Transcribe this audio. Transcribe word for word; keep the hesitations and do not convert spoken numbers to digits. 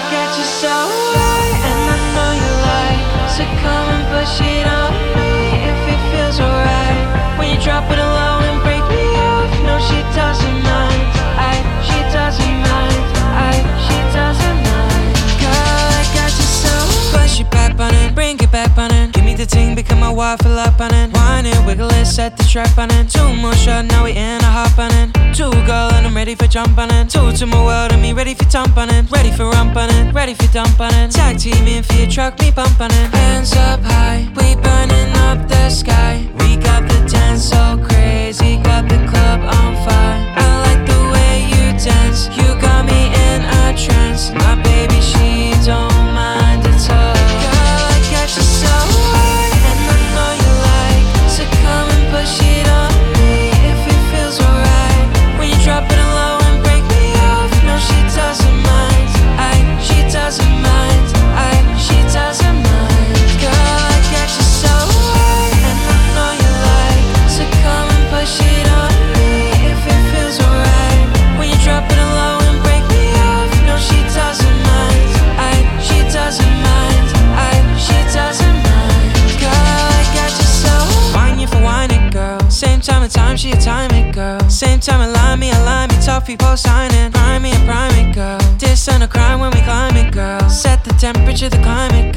get you so high, and I know you like. So come and push it on me if it feels alright. When you drop it low and break me off, no, she doesn't mind. I, she doesn't mind. I, she doesn't mind. Girl, I got you so. Push it back on it, bring it back on it. Give me the ting, become my wife, fill up on it. Wine it, wiggle it, set the trap on it. Two more shots, now we in a hop on it. Two girl and I'm ready for jump on it. Two to my world and me ready for dump on it. Ready for rump on it, ready for dump on it. Tag team in for your truck, me bump on it. Hands up high, we burning up the sky. We got the dance so crazy, got the club on fire. I like the way you dance, you got me in a trance. My baby, she don't mind at all. Girl, I got you so high, and I know you like. So come and push it on me if it feels alright. When you drop it low and break me off, no, she doesn't mind. I, she doesn't mind. I, she doesn't mind. Girl, I got you so high, and I know you like. So come and push it on me if it feels alright. When you drop it low and break me off, no, she doesn't mind. I, she doesn't mind. I, she doesn't mind. Girl, I got you so. Wine you for wine it, girl. Same time and time, she a time it, girl. Same time and line me, align me. Tough people signing. Prime me and prime it, girl. This ain't a crime when we climb it, girl. Set the temperature, the climate,